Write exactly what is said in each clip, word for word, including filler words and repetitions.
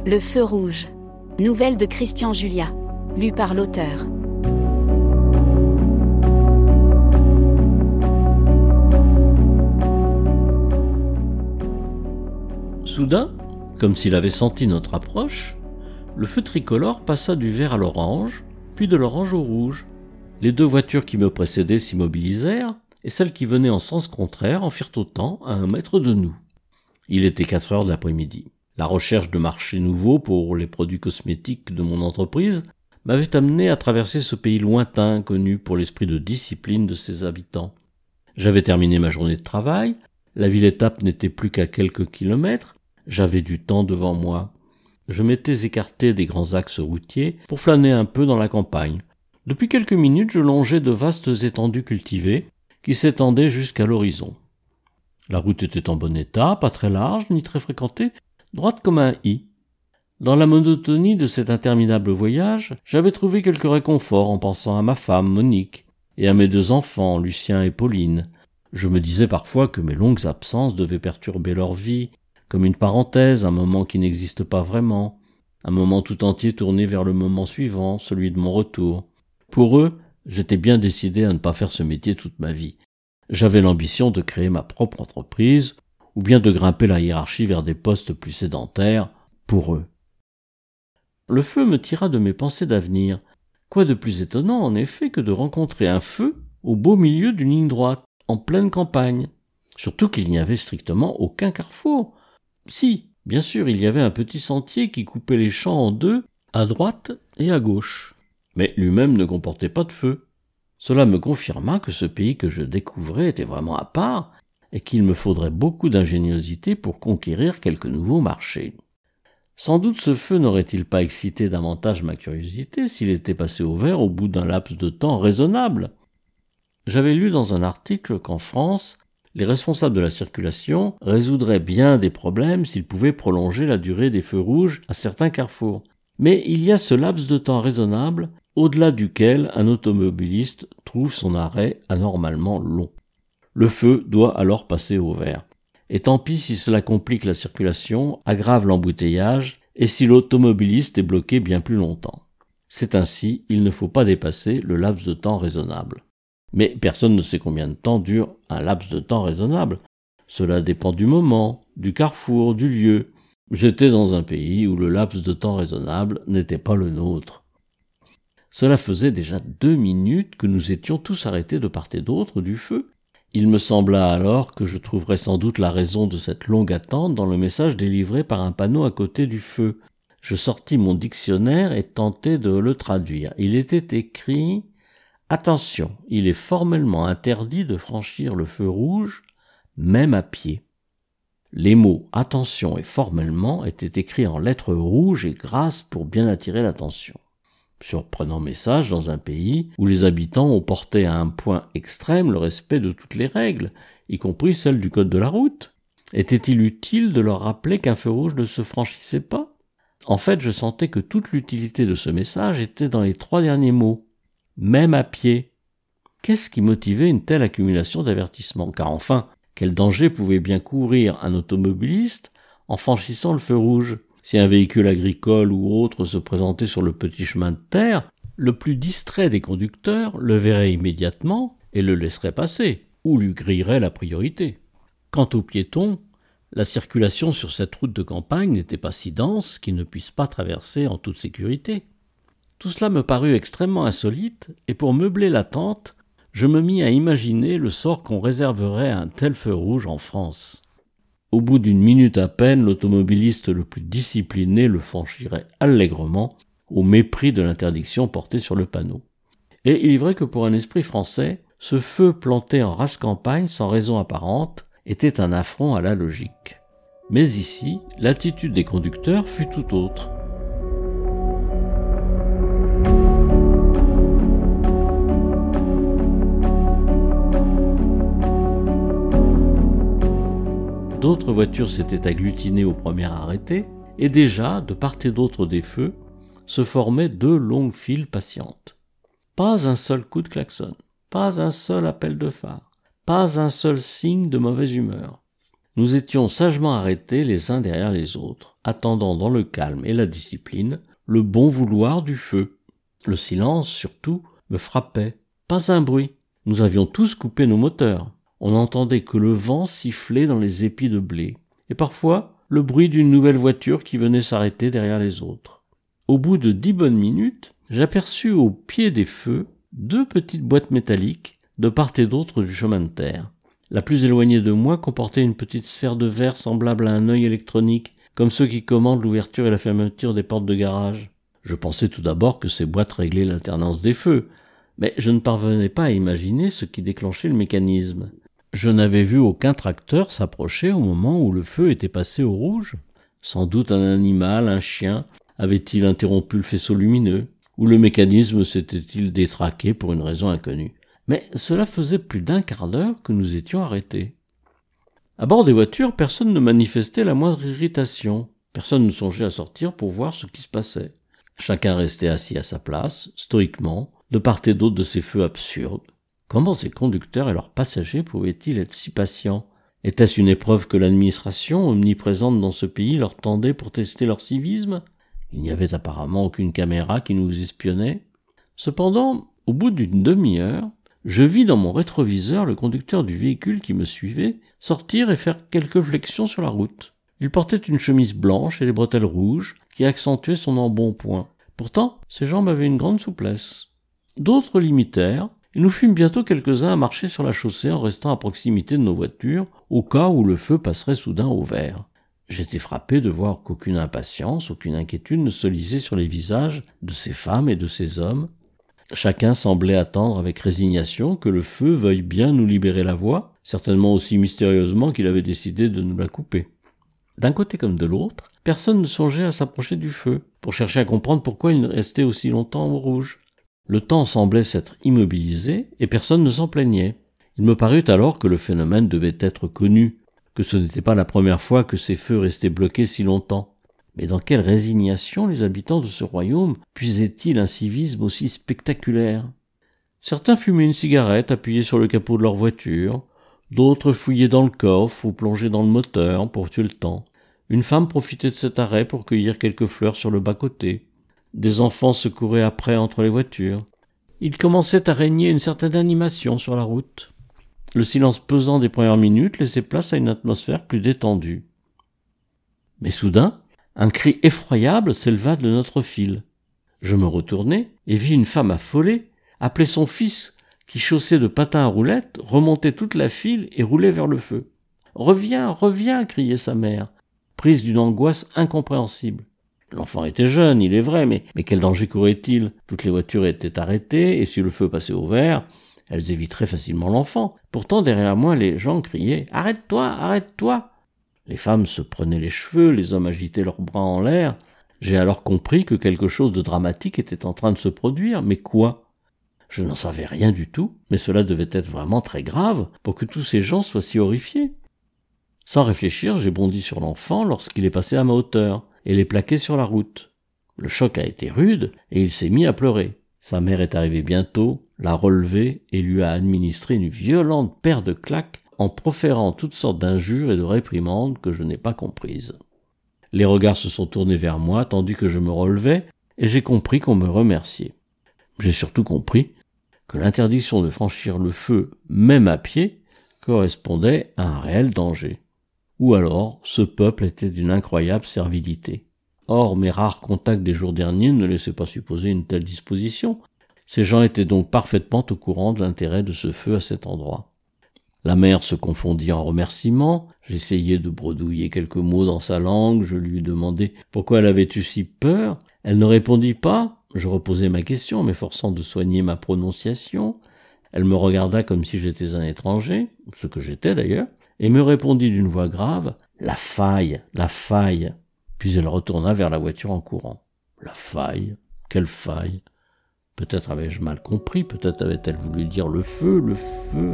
Le feu rouge. Nouvelle de Christian Julia. Lue par l'auteur. Soudain, comme s'il avait senti notre approche, le feu tricolore passa du vert à l'orange, puis de l'orange au rouge. Les deux voitures qui me précédaient s'immobilisèrent, et celles qui venaient en sens contraire en firent autant à un mètre de nous. Il était quatre heures de l'après-midi. La recherche de marchés nouveaux pour les produits cosmétiques de mon entreprise m'avait amené à traverser ce pays lointain connu pour l'esprit de discipline de ses habitants. J'avais terminé ma journée de travail, la ville-étape n'était plus qu'à quelques kilomètres, j'avais du temps devant moi. Je m'étais écarté des grands axes routiers pour flâner un peu dans la campagne. Depuis quelques minutes, je longeais de vastes étendues cultivées qui s'étendaient jusqu'à l'horizon. La route était en bon état, pas très large ni très fréquentée, droite comme un i. Dans la monotonie de cet interminable voyage, j'avais trouvé quelque réconfort en pensant à ma femme, Monique, et à mes deux enfants, Lucien et Pauline. Je me disais parfois que mes longues absences devaient perturber leur vie, comme une parenthèse, un moment qui n'existe pas vraiment, un moment tout entier tourné vers le moment suivant, celui de mon retour. Pour eux, j'étais bien décidé à ne pas faire ce métier toute ma vie. J'avais l'ambition de créer ma propre entreprise, ou bien de grimper la hiérarchie vers des postes plus sédentaires, pour eux. Le feu me tira de mes pensées d'avenir. Quoi de plus étonnant, en effet, que de rencontrer un feu au beau milieu d'une ligne droite, en pleine campagne. Surtout qu'il n'y avait strictement aucun carrefour. Si, bien sûr, il y avait un petit sentier qui coupait les champs en deux, à droite et à gauche. Mais lui-même ne comportait pas de feu. Cela me confirma que ce pays que je découvrais était vraiment à part, et qu'il me faudrait beaucoup d'ingéniosité pour conquérir quelques nouveaux marchés. Sans doute ce feu n'aurait-il pas excité davantage ma curiosité s'il était passé au vert au bout d'un laps de temps raisonnable. J'avais lu dans un article qu'en France, les responsables de la circulation résoudraient bien des problèmes s'ils pouvaient prolonger la durée des feux rouges à certains carrefours. Mais il y a ce laps de temps raisonnable au-delà duquel un automobiliste trouve son arrêt anormalement long. Le feu doit alors passer au vert. Et tant pis si cela complique la circulation, aggrave l'embouteillage, et si l'automobiliste est bloqué bien plus longtemps. C'est ainsi, il ne faut pas dépasser le laps de temps raisonnable. Mais personne ne sait combien de temps dure un laps de temps raisonnable. Cela dépend du moment, du carrefour, du lieu. J'étais dans un pays où le laps de temps raisonnable n'était pas le nôtre. Cela faisait déjà deux minutes que nous étions tous arrêtés de part et d'autre du feu. Il me sembla alors que je trouverais sans doute la raison de cette longue attente dans le message délivré par un panneau à côté du feu. Je sortis mon dictionnaire et tentai de le traduire. Il était écrit « Attention, il est formellement interdit de franchir le feu rouge, même à pied ». Les mots « attention » et « formellement » étaient écrits en lettres rouges et grasses pour bien attirer l'attention. Surprenant message dans un pays où les habitants ont porté à un point extrême le respect de toutes les règles, y compris celles du code de la route. Était-il utile de leur rappeler qu'un feu rouge ne se franchissait pas ? En fait, je sentais que toute l'utilité de ce message était dans les trois derniers mots. Même à pied. Qu'est-ce qui motivait une telle accumulation d'avertissements ? Car enfin, quel danger pouvait bien courir un automobiliste en franchissant le feu rouge ? Si un véhicule agricole ou autre se présentait sur le petit chemin de terre, le plus distrait des conducteurs le verrait immédiatement et le laisserait passer, ou lui grillerait la priorité. Quant aux piétons, la circulation sur cette route de campagne n'était pas si dense qu'ils ne puissent pas traverser en toute sécurité. Tout cela me parut extrêmement insolite, et pour meubler l'attente, je me mis à imaginer le sort qu'on réserverait à un tel feu rouge en France. Au bout d'une minute à peine, l'automobiliste le plus discipliné le franchirait allègrement, au mépris de l'interdiction portée sur le panneau. Et il est vrai que pour un esprit français, ce feu planté en rase campagne sans raison apparente était un affront à la logique. Mais ici, l'attitude des conducteurs fut tout autre. D'autres voitures s'étaient agglutinées au premier arrêté, et déjà, de part et d'autre des feux, se formaient deux longues files patientes. Pas un seul coup de klaxon, pas un seul appel de phare, pas un seul signe de mauvaise humeur. nous étions sagement arrêtés les uns derrière les autres, attendant dans le calme et la discipline le bon vouloir du feu. Le silence, surtout, me frappait. Pas un bruit. Nous avions tous coupé nos moteurs. On n'entendait que le vent siffler dans les épis de blé, et parfois le bruit d'une nouvelle voiture qui venait s'arrêter derrière les autres. Au bout de dix bonnes minutes, j'aperçus au pied des feux deux petites boîtes métalliques de part et d'autre du chemin de terre. La plus éloignée de moi comportait une petite sphère de verre semblable à un œil électronique, comme ceux qui commandent l'ouverture et la fermeture des portes de garage. Je pensais tout d'abord que ces boîtes réglaient l'alternance des feux, mais je ne parvenais pas à imaginer ce qui déclenchait le mécanisme. Je n'avais vu aucun tracteur s'approcher au moment où le feu était passé au rouge. Sans doute un animal, un chien, avait-il interrompu le faisceau lumineux, ou le mécanisme s'était-il détraqué pour une raison inconnue. Mais cela faisait plus d'un quart d'heure que nous étions arrêtés. À bord des voitures, personne ne manifestait la moindre irritation. Personne ne songeait à sortir pour voir ce qui se passait. Chacun restait assis à sa place, stoïquement, de part et d'autre de ces feux absurdes. Comment ces conducteurs et leurs passagers pouvaient-ils être si patients? Était-ce une épreuve que l'administration, omniprésente dans ce pays, leur tendait pour tester leur civisme? Il n'y avait apparemment aucune caméra qui nous espionnait. Cependant, au bout d'une demi-heure, je vis dans mon rétroviseur le conducteur du véhicule qui me suivait sortir et faire quelques flexions sur la route. Il portait une chemise blanche et des bretelles rouges qui accentuaient son embonpoint. Pourtant, ses jambes avaient une grande souplesse. D'autres l'imitèrent, et nous fûmes bientôt quelques-uns à marcher sur la chaussée en restant à proximité de nos voitures, au cas où le feu passerait soudain au vert. J'étais frappé de voir qu'aucune impatience, aucune inquiétude ne se lisait sur les visages de ces femmes et de ces hommes. Chacun semblait attendre avec résignation que le feu veuille bien nous libérer la voie, certainement aussi mystérieusement qu'il avait décidé de nous la couper. D'un côté comme de l'autre, personne ne songeait à s'approcher du feu, pour chercher à comprendre pourquoi il restait aussi longtemps au rouge. Le temps semblait s'être immobilisé, et personne ne s'en plaignait. Il me parut alors que le phénomène devait être connu, que ce n'était pas la première fois que ces feux restaient bloqués si longtemps. Mais dans quelle résignation les habitants de ce royaume puisaient-ils un civisme aussi spectaculaire? Certains fumaient une cigarette appuyée sur le capot de leur voiture, d'autres fouillaient dans le coffre ou plongeaient dans le moteur pour tuer le temps. Une femme profitait de cet arrêt pour cueillir quelques fleurs sur le bas-côté. Des enfants se couraient après entre les voitures. Il commençait à régner une certaine animation sur la route. Le silence pesant des premières minutes laissait place à une atmosphère plus détendue. Mais soudain, un cri effroyable s'éleva de notre file. Je me retournai et vis une femme affolée appeler son fils qui, chaussé de patins à roulettes, remontait toute la file et roulait vers le feu. « Reviens, reviens !» criait sa mère, prise d'une angoisse incompréhensible. L'enfant était jeune, il est vrai, mais, mais quel danger courait-il? Toutes les voitures étaient arrêtées, et si le feu passait au vert, elles éviteraient facilement l'enfant. Pourtant, derrière moi, les gens criaient « Arrête-toi, arrête-toi !» Les femmes se prenaient les cheveux, les hommes agitaient leurs bras en l'air. J'ai alors compris que quelque chose de dramatique était en train de se produire, mais quoi? Je n'en savais rien du tout, mais cela devait être vraiment très grave pour que tous ces gens soient si horrifiés. Sans réfléchir, j'ai bondi sur l'enfant lorsqu'il est passé à ma hauteur, et l'ai plaqué sur la route. Le choc a été rude, et il s'est mis à pleurer. Sa mère est arrivée bientôt, l'a relevé et lui a administré une violente paire de claques en proférant toutes sortes d'injures et de réprimandes que je n'ai pas comprises. Les regards se sont tournés vers moi tandis que je me relevais, et j'ai compris qu'on me remerciait. J'ai surtout compris que l'interdiction de franchir le feu, même à pied, correspondait à un réel danger. Ou alors, ce peuple était d'une incroyable servilité. Or, mes rares contacts des jours derniers ne laissaient pas supposer une telle disposition. Ces gens étaient donc parfaitement au courant de l'intérêt de ce feu à cet endroit. La mère se confondit en remerciements, j'essayai de bredouiller quelques mots dans sa langue, je lui demandai pourquoi elle avait eu si peur, elle ne répondit pas, je reposai ma question, m'efforçant de soigner ma prononciation, elle me regarda comme si j'étais un étranger, ce que j'étais d'ailleurs, et me répondit d'une voix grave « La faille, la faille !» Puis elle retourna vers la voiture en courant. La faille? Quelle faille? Peut-être avais-je mal compris, peut-être avait-elle voulu dire le feu, le feu.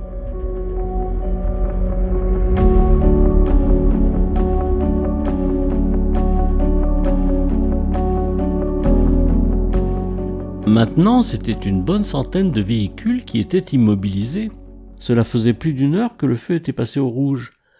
Maintenant, c'était une bonne centaine de véhicules qui étaient immobilisés. Cela faisait plus d'une heure que le feu était passé au rouge,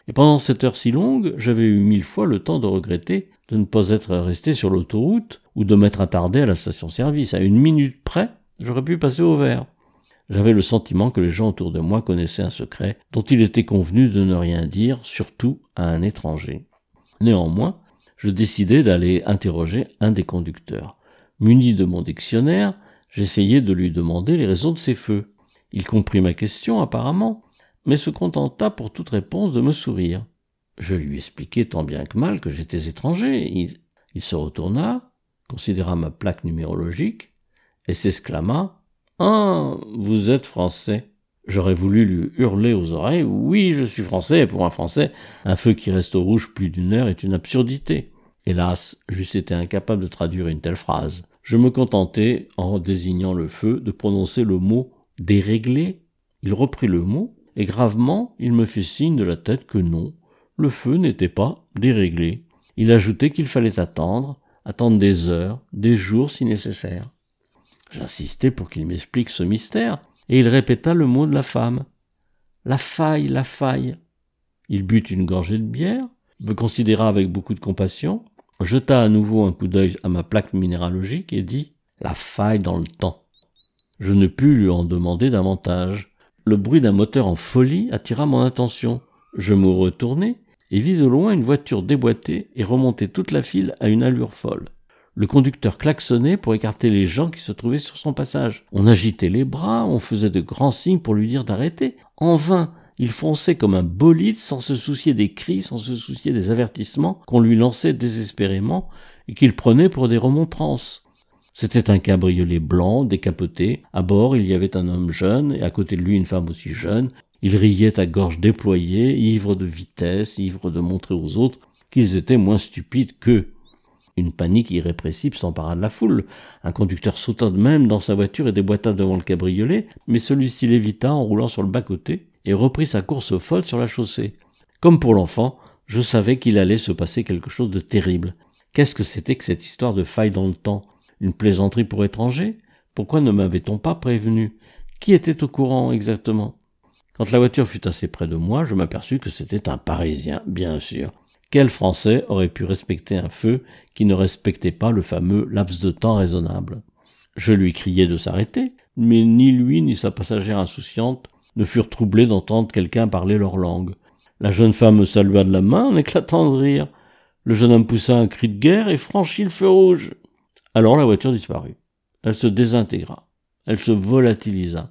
Et pendant cette heure si longue, j'avais eu mille fois le temps de regretter de ne pas être resté sur l'autoroute ou de m'être attardé à la station-service. À une minute près, j'aurais pu passer au vert. J'avais le sentiment que les gens autour de moi connaissaient un secret dont il était convenu de ne rien dire, surtout à un étranger. Néanmoins, je décidai d'aller interroger un des conducteurs. Muni de mon dictionnaire, j'essayai de lui demander les raisons de ces feux. Il comprit ma question apparemment, mais se contenta pour toute réponse de me sourire. Je lui expliquai tant bien que mal que j'étais étranger. Il, il se retourna, considéra ma plaque numérologique et s'exclama « Ah, vous êtes français !» J'aurais voulu lui hurler aux oreilles « Oui, je suis français, et pour un français, un feu qui reste au rouge plus d'une heure est une absurdité. » Hélas, j'eusse été incapable de traduire une telle phrase. Je me contentai, en désignant le feu, de prononcer le mot « déréglé ». Il reprit le mot, et gravement, il me fit signe de la tête que non, le feu n'était pas déréglé. Il ajoutait qu'il fallait attendre, attendre des heures, des jours si nécessaire. J'insistai pour qu'il m'explique ce mystère, et il répéta le mot de la femme. « La faille, la faille !» Il but une gorgée de bière, me considéra avec beaucoup de compassion, jeta à nouveau un coup d'œil à ma plaque minéralogique et dit « La faille dans le temps !» Je ne pus lui en demander davantage. Le bruit d'un moteur en folie attira mon attention. Je me retournai et vis au loin une voiture déboîter et remonter toute la file à une allure folle. Le conducteur klaxonnait pour écarter les gens qui se trouvaient sur son passage. On agitait les bras, on faisait de grands signes pour lui dire d'arrêter. En vain, il fonçait comme un bolide sans se soucier des cris, sans se soucier des avertissements qu'on lui lançait désespérément et qu'il prenait pour des remontrances. C'était un cabriolet blanc, décapoté. À bord, il y avait un homme jeune et à côté de lui une femme aussi jeune. Ils riaient à gorge déployée, ivres de vitesse, ivres de montrer aux autres qu'ils étaient moins stupides qu'eux. Une panique irrépressible s'empara de la foule. Un conducteur sauta de même dans sa voiture et déboîta devant le cabriolet, mais celui-ci l'évita en roulant sur le bas-côté et reprit sa course folle sur la chaussée. Comme pour l'enfant, je savais qu'il allait se passer quelque chose de terrible. Qu'est-ce que c'était que cette histoire de faille dans le temps? Une plaisanterie pour étrangers? Pourquoi ne m'avait-on pas prévenu? Qui était au courant exactement? Quand la voiture fut assez près de moi, je m'aperçus que c'était un Parisien, bien sûr. Quel Français aurait pu respecter un feu qui ne respectait pas le fameux laps de temps raisonnable? Je lui criai de s'arrêter, mais ni lui ni sa passagère insouciante ne furent troublés d'entendre quelqu'un parler leur langue. La jeune femme me salua de la main en éclatant de rire. Le jeune homme poussa un cri de guerre et franchit le feu rouge. Alors la voiture disparut. Elle se désintégra. Elle se volatilisa.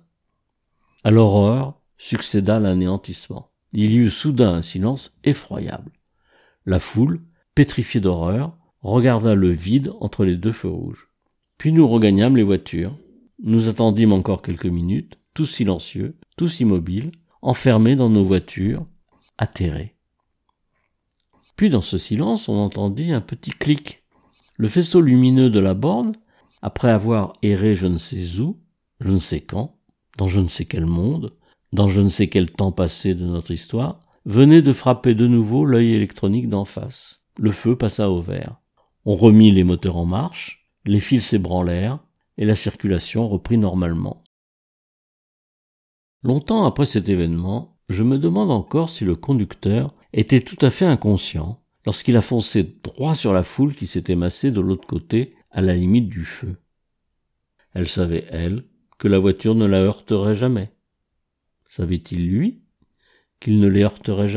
À l'horreur succéda l'anéantissement. Il y eut soudain un silence effroyable. La foule, pétrifiée d'horreur, regarda le vide entre les deux feux rouges. Puis nous regagnâmes les voitures. Nous attendîmes encore quelques minutes, tous silencieux, tous immobiles, enfermés dans nos voitures, atterrés. Puis dans ce silence, on entendit un petit clic. Le faisceau lumineux de la borne, après avoir erré je ne sais où, je ne sais quand, dans je ne sais quel monde, dans je ne sais quel temps passé de notre histoire, venait de frapper de nouveau l'œil électronique d'en face. Le feu passa au vert. On remit les moteurs en marche, les fils s'ébranlèrent, et la circulation reprit normalement. Longtemps après cet événement, je me demande encore si le conducteur était tout à fait inconscient lorsqu'il a foncé droit sur la foule qui s'était massée de l'autre côté à la limite du feu. Elle savait, elle, que la voiture ne la heurterait jamais. Savait-il, lui, qu'il ne les heurterait jamais ?